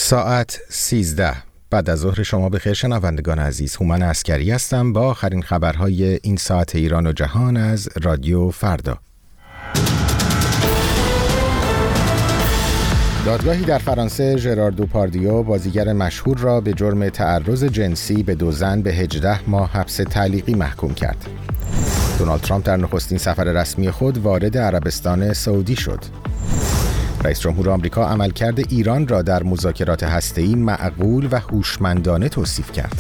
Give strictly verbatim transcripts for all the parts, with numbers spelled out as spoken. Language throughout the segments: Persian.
ساعت سیزده بعد از ظهر شما بخیر شنوندگان عزیز. هومن عسکری هستم با آخرین خبرهای این ساعت ایران و جهان از رادیو فردا. دادگاهی در فرانسه ژرار دوپاردیو بازیگر مشهور را به جرم تعرض جنسی به دو زن به هجده ماه حبس تعلیقی محکوم کرد. دونالد ترامپ در نخستین سفر رسمی خود وارد عربستان سعودی شد. رئیس جمهور آمریکا عملکرد ایران را در مذاکرات هسته‌ای معقول و هوشمندانه توصیف کرد.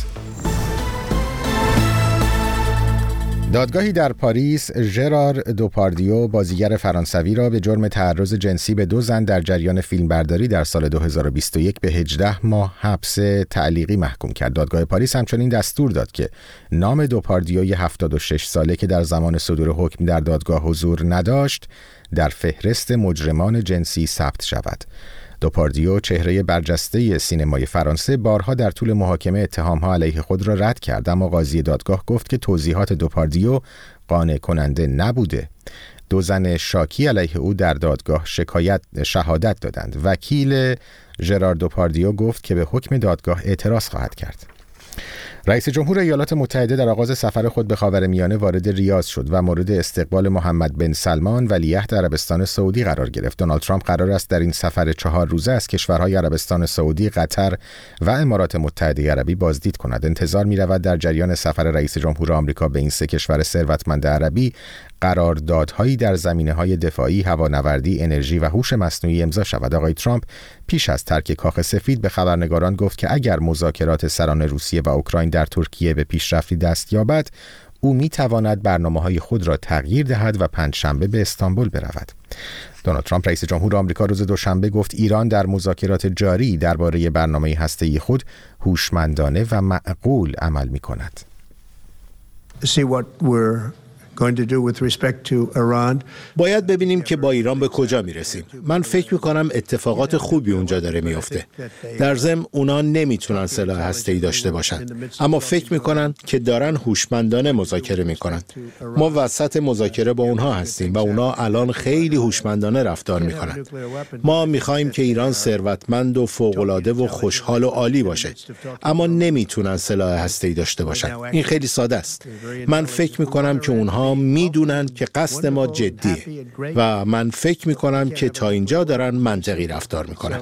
دادگاهی در پاریس ژرار دوپاردیو بازیگر فرانسوی را به جرم تعرض جنسی به دو زن در جریان فیلمبرداری در سال دو هزار و بیست و یک به هجده ماه حبس تعلیقی محکوم کرد. دادگاه پاریس همچنین دستور داد که نام دوپاردیوی هفتاد و شش ساله که در زمان صدور حکم در دادگاه حضور نداشت در فهرست مجرمان جنسی ثبت شود. دوپاردیو چهره برجسته سینمای فرانسه بارها در طول محاکمه اتهام‌ها علیه خود را رد کرد، اما قاضی دادگاه گفت که توضیحات دوپاردیو قانع کننده نبوده. دو زن شاکی علیه او در دادگاه شکایت شهادت دادند. وکیل ژرار دوپاردیو گفت که به حکم دادگاه اعتراض خواهد کرد. رئیس جمهور ایالات متحده در آغاز سفر خود به خاورمیانه وارد ریاض شد و مورد استقبال محمد بن سلمان ولیعهد عربستان سعودی قرار گرفت. دونالد ترامپ قرار است در این سفر چهار روزه از کشورهای عربستان سعودی، قطر و امارات متحده عربی بازدید کند. انتظار می‌رود در جریان سفر رئیس جمهور آمریکا به این سه کشور ثروتمند عربی قراردادهایی در زمینه‌های دفاعی، هوانوردی، انرژی و هوش مصنوعی امضا شود. آقای ترامپ پیش از ترک کاخ سفید به خبرنگاران گفت که اگر مذاکرات سران روسیه و اوکراین در ترکیه به پیشرفتی دست یابد، او می‌تواند برنامه‌های خود را تغییر دهد و پنجشنبه به استانبول برود. دونالد ترامپ رئیس جمهور آمریکا روز دوشنبه گفت ایران در مذاکرات جاری درباره برنامه هسته‌ای خود هوشمندانه و معقول عمل می‌کند. باید ببینیم که با ایران به کجا میرسیم. من فکر میکنم اتفاقات خوبی اونجا داره میفته. در ضمن اونا نمیتونن سلاح هسته‌ای داشته باشن، اما فکر میکنن که دارن هوشمندانه مذاکره میکنن. ما وسط مذاکره با اونها هستیم و اونا الان خیلی هوشمندانه رفتار میکنن. ما میخوایم که ایران ثروتمند و فوق‌العاده و خوشحال و عالی باشه، اما نمیتونن سلاح هسته‌ای داشته باشن. این خیلی ساده است. من فکر میکنم که اونها میدونن که قصد ما جدیه و من فکر میکنم که تا اینجا دارن منطقی رفتار میکنن.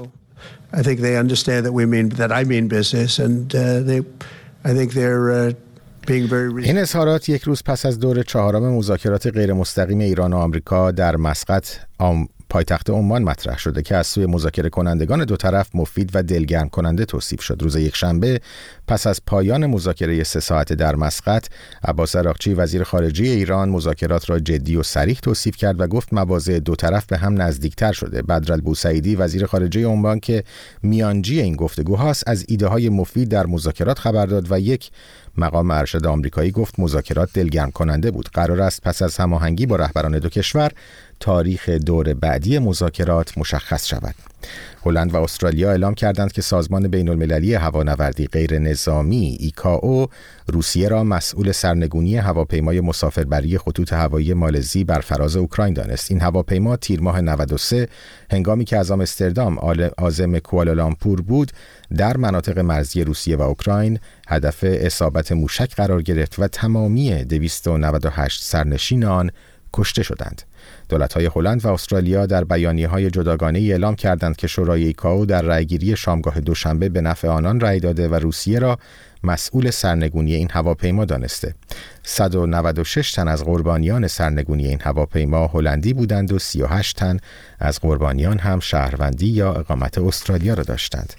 این اظهارات یک روز پس از دور چهارم مذاکرات غیر مستقیم ایران و آمریکا در مسقط آم... پایتخت عمان مطرح شده که از سوی مذاکره کنندگان دو طرف مفید و دلگرم کننده توصیف شد. روز یکشنبه پس از پایان مذاکره سه ساعته در مسقط، عباس عراقچی وزیر خارجه ایران مذاکرات را جدی و صریح توصیف کرد و گفت مواضع دو طرف به هم نزدیکتر شده. بدرالبوسعیدی وزیر خارجه عمان که میانجی این گفتگوهاست از ایده‌های مفید در مذاکرات خبر داد و یک مقام ارشد آمریکایی گفت مذاکرات دلگرم کننده بود. قرار است پس از هماهنگی با رهبران دو کشور تاریخ دور بعدی مذاکرات مشخص شود. هلند و استرالیا اعلام کردند که سازمان بین‌المللی هوانوردی غیر نظامی ایکائو روسیه را مسئول سرنگونی هواپیمای مسافربری خطوط هوایی مالزی بر فراز اوکراین دانست. این هواپیما تیر ماه نود و سه هنگامی که از آمستردام عازم کوالالامپور بود در مناطق مرزی روسیه و اوکراین هدف اصابت موشک قرار گرفت و تمامی دویست و نود و هشت سرنشین آن کشته شدند. دولت‌های هلند و استرالیا در بیانیه‌های جداگانه‌ای اعلام کردند که شورای ایکائو در رأیگیری شامگاه دوشنبه به نفع آنان رأی داده و روسیه را مسئول سرنگونی این هواپیما دانسته. صد و نود و شش تن از قربانیان سرنگونی این هواپیما هلندی بودند و سی و هشت تن از قربانیان هم شهروندی یا اقامت استرالیا را داشتند.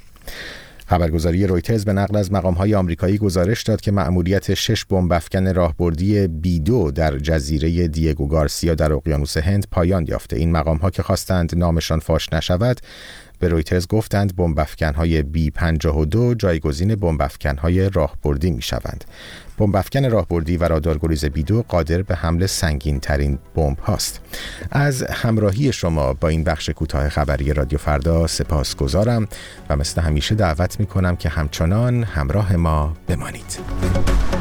خبرگزاری رویترز به نقل از مقام‌های آمریکایی گزارش داد که مأموریت شش بمب افکن راهبردی بی دو در جزیره دیگو گارسیا در اقیانوس هند پایان یافته. این مقام‌ها که خواستند نامشان فاش نشود به رویترز گفتند بمب افکن‌های بی پنجاه و دو جایگزین بمب افکن‌های راهبردی می‌شوند. بمب افکن راهبردی و رادارگریز بی دو قادر به حمل سنگین‌ترین بمب هاست. از همراهی شما با این بخش کوتاه خبری رادیو فردا سپاسگزارم و مثل همیشه دعوت می‌کنم که همچنان همراه ما بمانید.